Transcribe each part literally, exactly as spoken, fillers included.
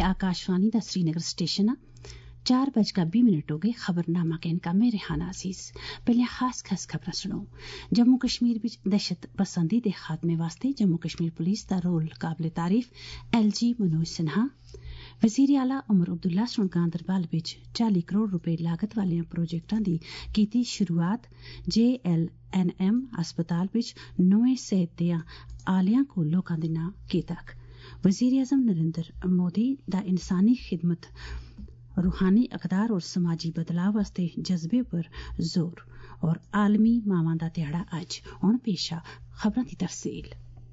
आकाशवाणी दा श्रीनगर स्टेशन चार बज का बीस मिनट हो गए। खबरनामा के इनका मैं रेहाना अजीज। पहले खास खास खबर सुनो। जम्मू कश्मीर विच दहशत पसंदी दे खात्मे वास्ते जम्मू कश्मीर पुलिस दा रोल काबिल तारीफ। एल जी मनोज सिन्हा वजीर आला उमर अब्दुल्ला सुन गांदरबल विच चालीस करोड़ रुपए लागत वाले प्रोजेक्टां दी कीती शुरुआत। जे एल एन एम अस्पताल विच नौवें सेहत दे आलियां को लोकां दे नां कीतक। वजीर आजम नरेंद्र मोदी दा इंसानी खिदमत, रूहानी अकदार और समाजी बदलाव वास्ते जज्बे पर जोर। और आलमी मावां दा ध्याड़ा अज। हुण पेशा खबरां दी तफसील।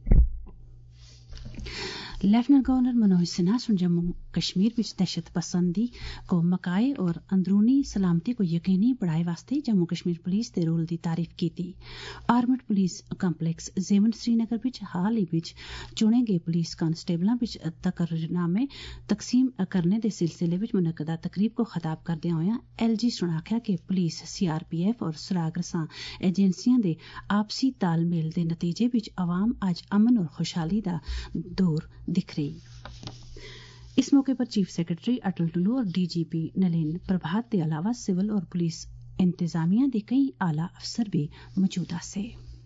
लेफ्टिनेंट गवर्नर मनोज सिन्हा सुन जम्मू कश्मीर विच दहशत पसंदी को मकाए और अंदरूनी सलामती को यकीनी बनाए वास्ते जम्मू कश्मीर पुलिस दे रोल दी तारीफ कीती। Armed police complex Zewan Srinagar विच हाल ही विच चुने गए पुलिस कांस्टेबलां विच तकरीरनामे तकसीम करने दे सिलसिले विच मुनक्कदा तकरीब को खिताब करदे होया एल जी सुन आख्या कि police C R P F और सुराग रसां एजेंसियां दे आपसी तालमेल दे नतीजे विच अवाम अज अमन और खुशहाली दा दौर दिख रही। इस मौके पर चीफ सेक्रेटरी अटल टुलू और D G P Nalin Prabhat के अलावा सिविल और पुलिस इंतजामिया के कई आला अफसर भी मौजूदा से।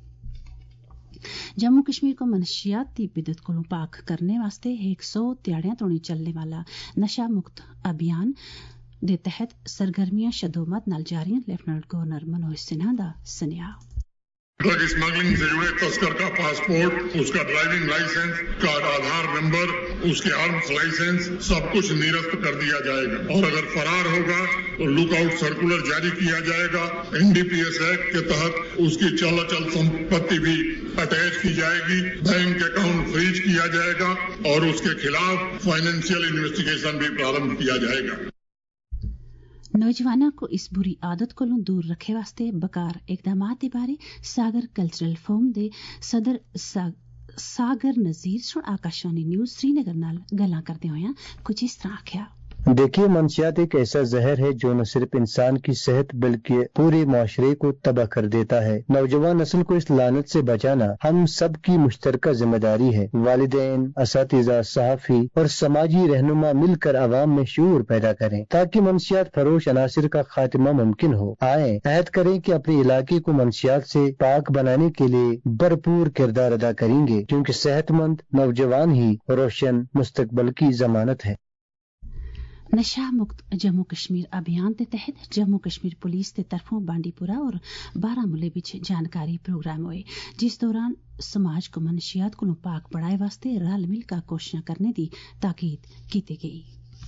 जम्मू कश्मीर को मनशियात की बिदत को पाक करने वास्ते एक सौ ध्याड़ियां तोड़ी चलने वाला नशा मुक्त अभियान दे तहत सरगर्मियां शदोमत नाल जारी। लेफ्टिनेंट गवर्नर मनोज सिन्हा दा सनेहा। ड्रग स्मगलिंग से जुड़े तस्कर का पासपोर्ट, उसका ड्राइविंग लाइसेंस, का आधार नंबर, उसके आर्म्स लाइसेंस सब कुछ निरस्त कर दिया जाएगा और अगर फरार होगा तो लुकआउट सर्कुलर जारी किया जाएगा। N D P S act के तहत उसकी चल अचल संपत्ति भी अटैच की जाएगी, बैंक अकाउंट फ्रीज किया जाएगा और उसके खिलाफ फाइनेंशियल इन्वेस्टिगेशन भी प्रारंभ किया जाएगा। नौजवानों को इस बुरी आदत को दूर रखे वास्ते बकार इकदामात दे बारे सागर कल्चरल फोरम दे सदर सा, सागर नजीर सुन आकाशवाणी न्यूज श्रीनगर नाल गल्लां करदे होया कुछ इस तरह आख्या। देखिए, मंशियात एक ऐसा जहर है जो न सिर्फ इंसान की सेहत बल्कि पूरे माशरे को तबाह कर देता है। नौजवान नस्ल को इस लानत से बचाना हम सब की मुश्तरका जिम्मेदारी है। वालिदैन, असातिज़ा, सहाफी और समाजी रहनुमा मिलकर आवाम में शऊर पैदा करें ताकि मंशियात फरोश अनासिर का खात्मा मुमकिन हो। आए अहद करें कि अपने इलाके को मंशियात से पाक बनाने के लिए भरपूर किरदार अदा करेंगे, क्योंकि सेहतमंद नौजवान ही रोशन मुस्तकबल की जमानत है। नशा मुक्त जम्मू कश्मीर अभियान के तहत जम्मू कश्मीर पुलिस के तरफों बांडीपुरा और बारामुले विच जानकारी प्रोग्राम हुए, जिस दौरान समाज को मनशियात को पाक बढ़ाए वास्ते रल मिल का कोशिशां करने की ताकीद की गई।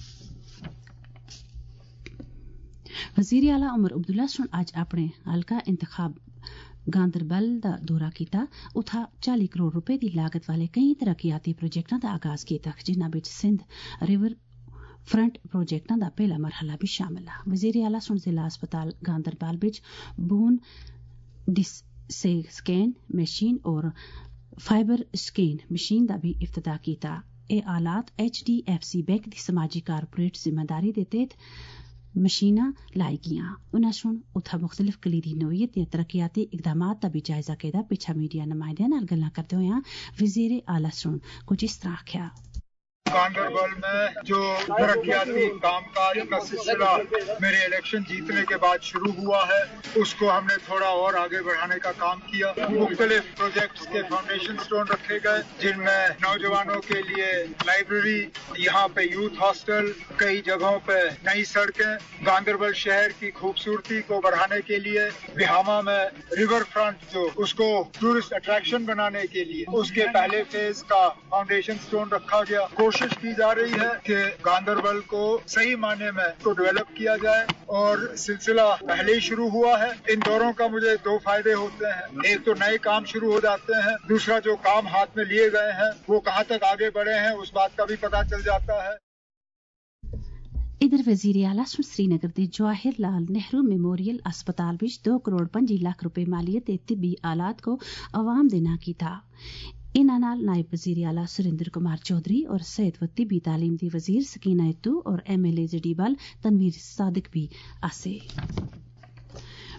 वजीर आला उमर अब्दुल्ला सुन आज अपने हल्का इंतखाब गांदरबल दा दौरा कीता। उत्था चालीस करोड़ रुपए की लागत वाले कई तरक्याती प्रोजेक्टां दा आगाज कीता, जिन्हां विच सिंध रिवर फ्रंट प्रोजेक्टां दा पहला मरहला भी शामिल है। वजीर आला सुन जिला अस्पताल गांदरबल विच बोन डिसे स्कैन मशीन और फाइबर स्कैन मशीन दा भी इफ्तिताह कीता। ए आलात H D F C bank दी समाजी कारपोरेट जिम्मेदारी दे तहत मशीनां लाई गियां। उन्हां सुन उत्था मुख्तलिफ कलीदी नोयत दियां तरक्याती इकदामात दा भी जायजा कीता। पिछा मीडिया नुमाइंदियां नाल गल्लां करदे होया वजीर आला सुन कुछ इस तरह आख्या। गांदरबल में जो तरक्याती कामकाज का सिलसिला मेरे इलेक्शन जीतने के बाद शुरू हुआ है, उसको हमने थोड़ा और आगे बढ़ाने का काम किया। मुख्तलिफ प्रोजेक्ट्स के फाउंडेशन स्टोन रखे गए, जिनमें नौजवानों के लिए लाइब्रेरी, यहाँ पे यूथ हॉस्टल, कई जगहों पे नई सड़कें, गांदरबल शहर की खूबसूरती को बढ़ाने के लिए बिहामा में रिवर फ्रंट जो उसको टूरिस्ट अट्रैक्शन बनाने के लिए उसके पहले फेज का फाउंडेशन स्टोन रखा गया। कोशिश की जा रही है कि गांदरबल को सही मायने में तो डेवलप किया जाए और सिलसिला पहले ही शुरू हुआ है। इन दौरों का मुझे दो फायदे होते हैं, एक तो नए काम शुरू हो जाते हैं, दूसरा जो काम हाथ में लिए गए हैं वो कहाँ तक आगे बढ़े हैं उस बात का भी पता चल जाता है। इधर वजीर आला श्रीनगर के जवाहिर लाल नेहरू मेमोरियल अस्पताल विच दो करोड़ पंजी लाख रुपए मालियत के तिब्बी आलात को अवाम देना की था। इन्हां नाल नायब वजीर आला सुरेंद्र कुमार चौधरी और सेहत व तिब्बी तालीम दी वजीर सकीना इत्तू और M L A Zadibal Tanveer Sadiq भी आसे।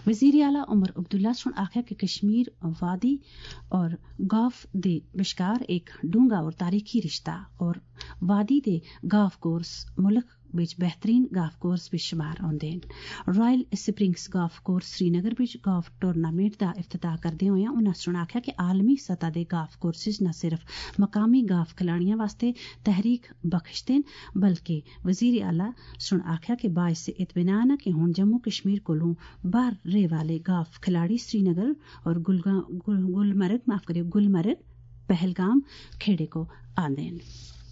वज़ीर आला उमर अब्दुल्ला सुन आख्या कि कश्मीर वादी और गाफ दे बिशकार एक डूंगा और तारीखी रिश्ता और वादी दे गाफ कोर्स मुल्क बिच बेहतरीन गाफ कोर्स बिच शुमार होंदे न। Royal springs golf course Srinagar बिच गाफ टूर्नामेंट दा इफ्तिताह करदे होए उन्हां सुन आख्या कि आलमी सतह दे गाफ कोर्सेज न सिर्फ मकामी गाफ खिलाड़ियां वास्ते तहरीक बख्शदे न बल्कि वज़ीर आला सुन आख्या कि बाइस इत्मीनान कि हुण जम्मू कश्मीर कोलों बाहर रहे वाले गाफ खिलाड़ी श्रीनगर और गुलमर्ग माफ करियो गुलमर्ग पहलगाम खेड़े को आंदे न।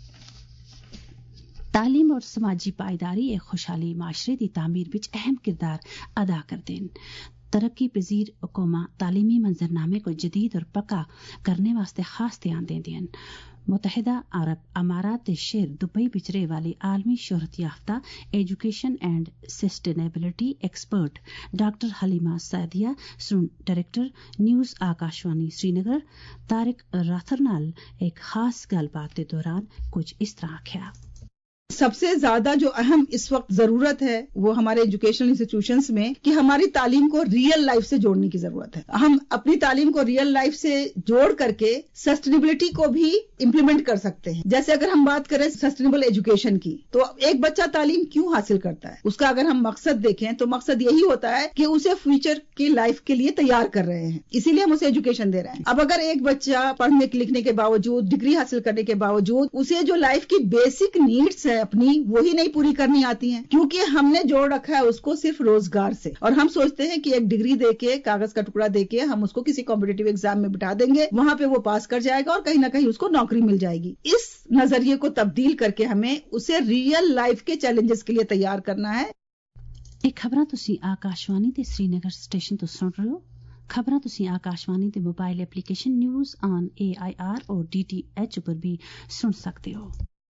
तालीम और समाजी पायदारी एक खुशहाली माशरे की तामीर विच अहम किरदार अदा करते हैं। तरक्की पजीर कौमां तालीमी मंजरनामे को जदीद और पक्का करने वास्ते खास ध्यान देंदी हैं। मुतहदा अरब अमारात के शहर दुबई विच रहे वाली आलमी शोहरत याफ्ता education and sustainability expert doctor Haleema Sadia सुन डायरेक्टर न्यूज़ आकाशवाणी श्रीनगर तारिक राथर नाल एक खास गलबात के दौरान कुछ इस तरह आख्या। सबसे ज्यादा जो अहम इस वक्त जरूरत है वो हमारे एजुकेशनल इंस्टीट्यूशंस में कि हमारी तालीम को रियल लाइफ से जोड़ने की जरूरत है। हम अपनी तालीम को रियल लाइफ से जोड़ करके सस्टेनेबिलिटी को भी इम्प्लीमेंट कर सकते हैं। जैसे अगर हम बात करें सस्टेनेबल एजुकेशन की, तो एक बच्चा तालीम क्यों हासिल करता है, उसका अगर हम मकसद देखें तो मकसद यही होता है कि उसे फ्यूचर की लाइफ के लिए तैयार कर रहे हैं, इसीलिए हम उसे एजुकेशन दे रहे हैं। अब अगर एक बच्चा पढ़ने लिखने के बावजूद, डिग्री हासिल करने के बावजूद उसे जो लाइफ की बेसिक नीड्स है अपनी वही नहीं पूरी करनी आती हैं, क्योंकि हमने जोड़ रखा है उसको सिर्फ रोजगार से, और हम सोचते हैं कि एक डिग्री देके, कागज का टुकड़ा देके हम उसको किसी कॉम्पिटिटिव एग्जाम में बिठा देंगे, वहां पे वो पास कर जाएगा और कहीं ना कहीं उसको नौकरी मिल जाएगी। इस नजरिए को तब्दील करके हमें उसे रियल लाइफ के चैलेंजेस के लिए तैयार करना है। ਇਹ ਖਬਰਾਂ ਤੁਸੀਂ ਆਕਾਸ਼ਵਾਣੀ ਤੇ श्रीनगर स्टेशन ਤੋਂ ਸੁਣ ਰਹੇ ਹੋ। ਖਬਰਾਂ ਤੁਸੀਂ ਆਕਾਸ਼ਵਾਣੀ ਦੇ mobile application news on A I R और डी टी एच पर भी सुन सकते हो।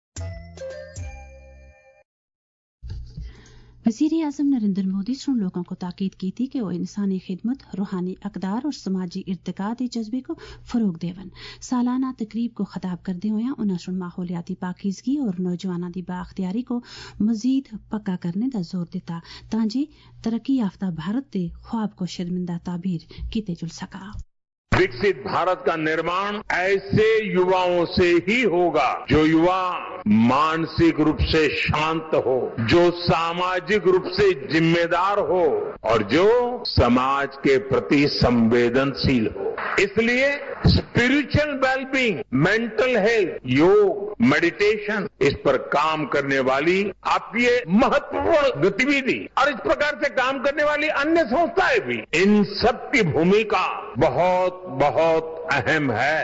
वज़ीर आज़म नरेंद्र मोदी सुन लोगों को ताकीद की थी कि वो इंसानी खिदमत, रूहानी अकदार और समाजी इर्तिका के जज्बे को फरोग देवन। सालाना तकरीब को खिताब करते हुए उन्हें सुन माहौलियाती पाकीज़गी और नौजवानों की बाख्तियारी को मजीद पक्का करने का जोर दिता ताकि तरक्की याफ्ता भारत के ख्वाब को शर्मिंदा ताबीर किते जुल सका। विकसित भारत का निर्माण ऐसे युवाओं से ही होगा जो युवा मानसिक रूप से शांत हो, जो सामाजिक रूप से जिम्मेदार हो और जो समाज के प्रति संवेदनशील हो। इसलिए spiritual wellbeing, mental health, yoga, meditation, इस पर काम करने वाली आपकी ये महत्वपूर्ण गतिविधि और इस प्रकार से काम करने वाली अन्य संस्थाएं भी, इन सब की भूमिका बहुत बहुत अहम है।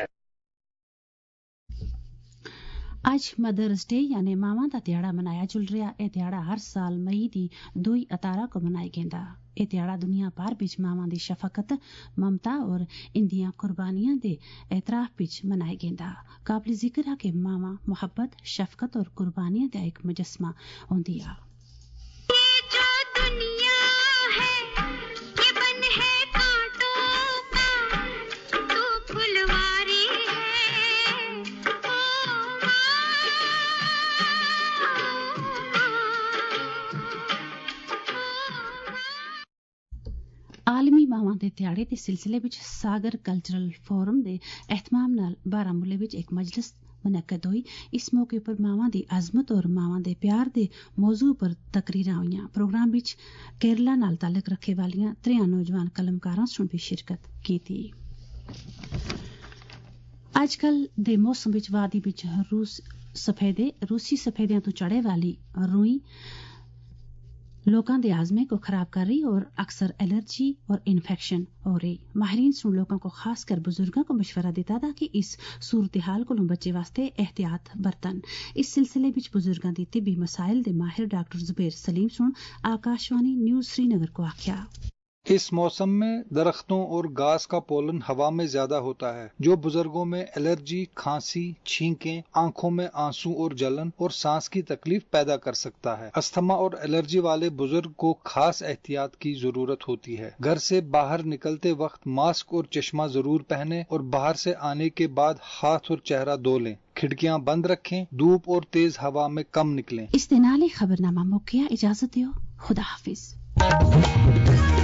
आज मदर्स डे यानी मावां दा ध्याड़ा मनाया जुल रहा। यह ध्याड़ा हर साल मई दी दोई अतारा को मनाया गेंदा। यह ध्याड़ा दुनिया भर बिच मावां दी शफकत, ममता और इंदियां कुर्बानियां दे एतराफ बिच मनाया गेंदा। काबिल जिक्र है कि मावां मोहब्बत, शफकत और कुर्बानियां दा एक मुजस्मा होंदियां। आलमी मावां दे ध्याड़े दे सिलसिले विच सागर कल्चरल फोरम दे एहतमाम नाल बारामूले विच एक मजलिस मुनक्कद हुई। इस मौके पर मावां दी अजमत और मावां दे प्यार दे मौजू पर तकरीरां होईयां। प्रोग्राम विच केरला नाल ताल्लुक रखे वालियां त्रेआं नौजवान कलमकारां सुन भी शिरकत कीती। अजकल दे मौसम विच वादी विच रूस सफेदे रूसी सफेदियां तो चढ़े वाली रूई लोगों के आजमे को खराब कर रही और अक्सर एलर्जी और इन्फेक्शन हो रही। माहिरीन सुन लोगों को खासकर बुजुर्गों को मशवरा देता था कि इस सूरत हाल को बच्चे वास्ते एहतियात बरतन। इस सिलसिले विच बुजुर्गों की तिबी मसाइल दे माहिर डॉक्टर जुबेर सलीम सुन आकाशवाणी न्यूज़ श्रीनगर को आख्या। इस मौसम में दरख्तों और घास का पोलन हवा में ज्यादा होता है, जो बुजुर्गों में एलर्जी, खांसी, छींकें, आंखों में आंसू और जलन और सांस की तकलीफ पैदा कर सकता है। अस्थमा और एलर्जी वाले बुजुर्ग को खास एहतियात की जरूरत होती है। घर से बाहर निकलते वक्त मास्क और चश्मा जरूर पहने और बाहर से आने के बाद हाथ और चेहरा धो लें। खिड़कियां बंद रखें। धूप और तेज हवा में कम निकलें। इस दिन खबरनामा मुक्किया। इजाजत दो। खुदा हाफिज।